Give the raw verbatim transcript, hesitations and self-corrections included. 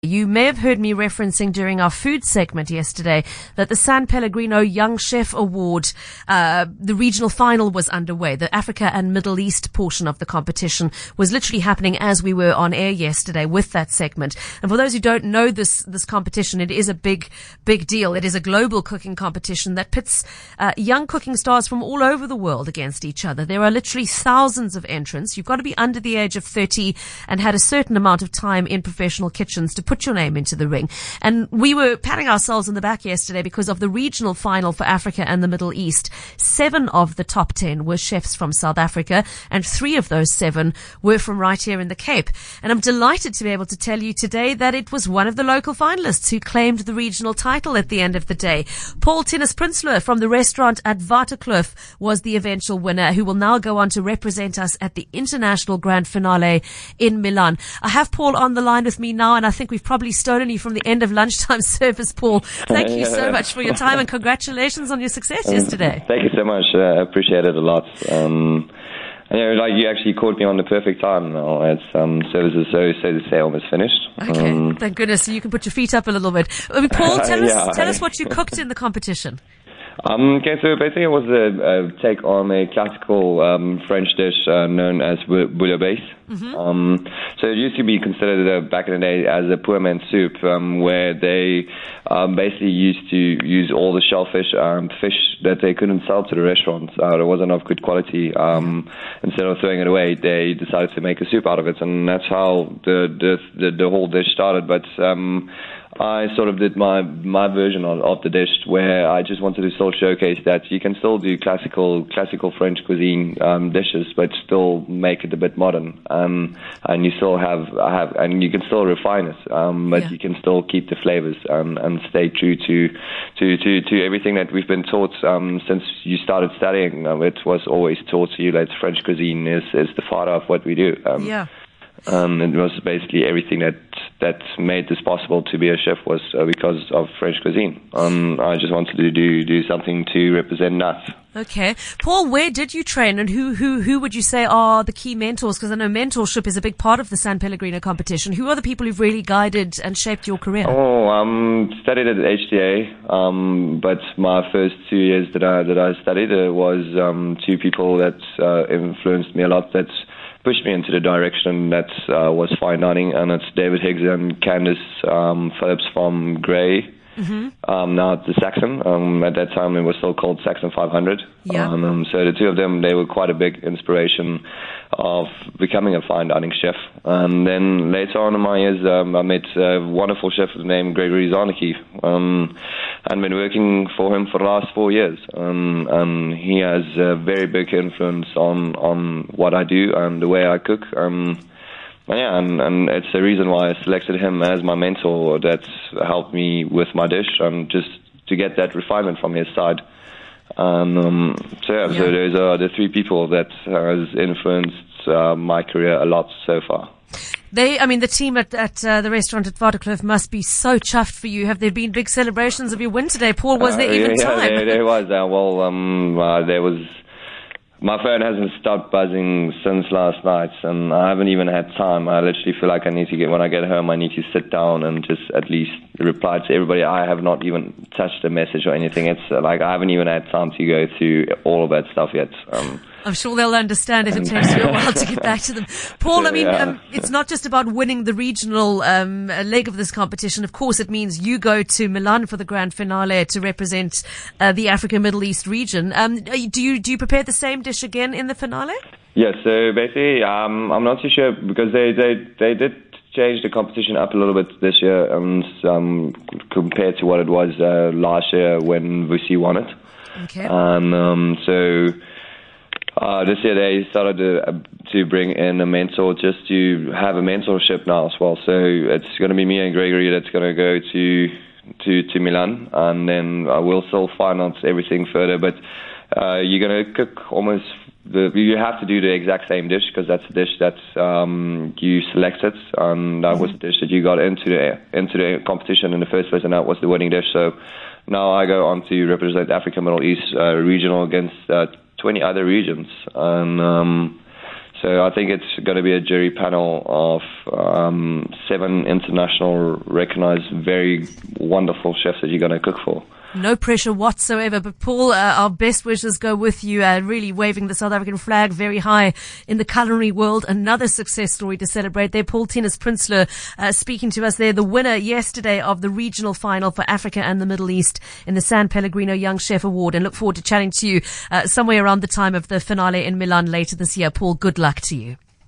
You may have heard me referencing during our food segment yesterday that the San Pellegrino Young Chef Award, uh, the regional final was underway. The Africa and Middle East portion of the competition was literally happening as we were on air yesterday with that segment. And for those who don't know this, this competition, it is a big, big deal. It is a global cooking competition that pits uh, young cooking stars from all over the world against each other. There are literally thousands of entrants. You've got to be under the age of thirty and had a certain amount of time in professional kitchens to put your name into the ring. And we were patting ourselves on the back yesterday because of the regional final for Africa and the Middle East. Seven of the top ten were chefs from South Africa, and three of those seven were from right here in the Cape. And I'm delighted to be able to tell you today that it was one of the local finalists who claimed the regional title at the end of the day. Paul Tinus Prinsloo from the restaurant at Waterkloof was the eventual winner, who will now go on to represent us at the international grand finale in Milan. I have Paul on the line with me now, and I think we've probably stolen you from the end of lunchtime service, Paul. Thank you so much for your time, and congratulations on your success yesterday. Thank you so much. Uh, I appreciate it a lot. Um, and, you know, like you actually caught me on the perfect time now. It's um, services, so so to say, almost finished. Okay, um, thank goodness. So you can put your feet up a little bit. I mean, Paul, tell us, yeah. tell us what you cooked in the competition. Um, okay, so basically it was a, a take on a classical um, French dish uh, known as bouillabaisse. Mm-hmm. Um, so it used to be considered uh, back in the day as a poor man's soup, um, where they um, basically used to use all the shellfish, um, fish that they couldn't sell to the restaurants. Uh, there wasn't of good quality. Um, instead of throwing it away, they decided to make a soup out of it, and that's how the the the, the whole dish started. But um, I sort of did my my version of, of the dish, where I just wanted to still showcase that you can still do classical classical French cuisine um, dishes, but still make it a bit modern, um, and you still have have and you can still refine it, um, but yeah. you can still keep the flavors um, and stay true to to, to to everything that we've been taught um, since you started studying. Um, it was always taught to you that French cuisine is is the father of what we do. Um, yeah. Um, it was basically everything that that made this possible to be a chef was uh, because of French cuisine. Um, I just wanted to do do something to represent that. Okay, Paul, where did you train, and who who who would you say are the key mentors? Because I know mentorship is a big part of the San Pellegrino competition. Who are the people who've really guided and shaped your career? Oh, um, studied at H T A, um, but my first two years that I that I studied uh, was um, two people that uh, influenced me a lot. That pushed me into the direction that uh, was fine dining, and it's David Higgs and Candice um, Phillips from Grey. Mm-hmm. Um, now it's the Saxon. Um, at that time, it was still called Saxon five hundred. Yeah. Um, um, so the two of them, they were quite a big inspiration of becoming a fine dining chef. And then later on in my years, um, I met a wonderful chef named Gregory Zarnicki. Um, and been working for him for the last four years. Um, and he has a very big influence on, on what I do and the way I cook. Um, Yeah, and, and it's the reason why I selected him as my mentor. That's helped me with my dish, and just to get that refinement from his side. And um, so yeah, yeah, so those are the three people that has influenced uh, my career a lot so far. They, I mean, the team at, at uh, the restaurant at Waterkloof must be so chuffed for you. Have there been big celebrations of your win today, Paul? Was there uh, even yeah, time? Yeah, there, there was. Uh, well, um, uh, there was. My phone hasn't stopped buzzing since last night, and I haven't even had time. I literally feel like I need to get, when I get home, I need to sit down and just at least reply to everybody. I have not even touched a message or anything. It's uh, like I haven't even had time to go through all of that stuff yet. Um, I'm sure they'll understand if it takes you a while to get back to them. Paul, I mean, yeah. um, it's not just about winning the regional um, leg of this competition. Of course, it means you go to Milan for the grand finale to represent uh, the Africa Middle East region. Um, do you do you prepare the same dish again in the finale? Yes, so basically, um, I'm not too sure because they, they, they did change the competition up a little bit this year and um, compared to what it was uh, last year when Vusi won it. Okay. And um, so... Uh, this year they started to, uh, to bring in a mentor just to have a mentorship now as well. So it's going to be me and Gregory that's going to go to to to Milan, and then uh, we'll still find out everything further. But uh, you're going to cook almost the. You have to do the exact same dish because that's the dish that um, you selected, and that mm-hmm. was the dish that you got into the into the competition in the first place, and that was the winning dish. So now I go on to represent Africa Middle East uh, regional against. Uh, twenty other regions, and um, So I think it's going to be a jury panel of um, seven international recognized, very wonderful chefs that you're going to cook for. No pressure whatsoever. But Paul, uh, our best wishes go with you, uh, really waving the South African flag very high in the culinary world. Another success story to celebrate there. Paul Tinus Prinsloo, uh, speaking to us there, the winner yesterday of the regional final for Africa and the Middle East in the San Pellegrino Young Chef Award. And look forward to chatting to you uh, somewhere around the time of the finale in Milan later this year. Paul, good luck to you.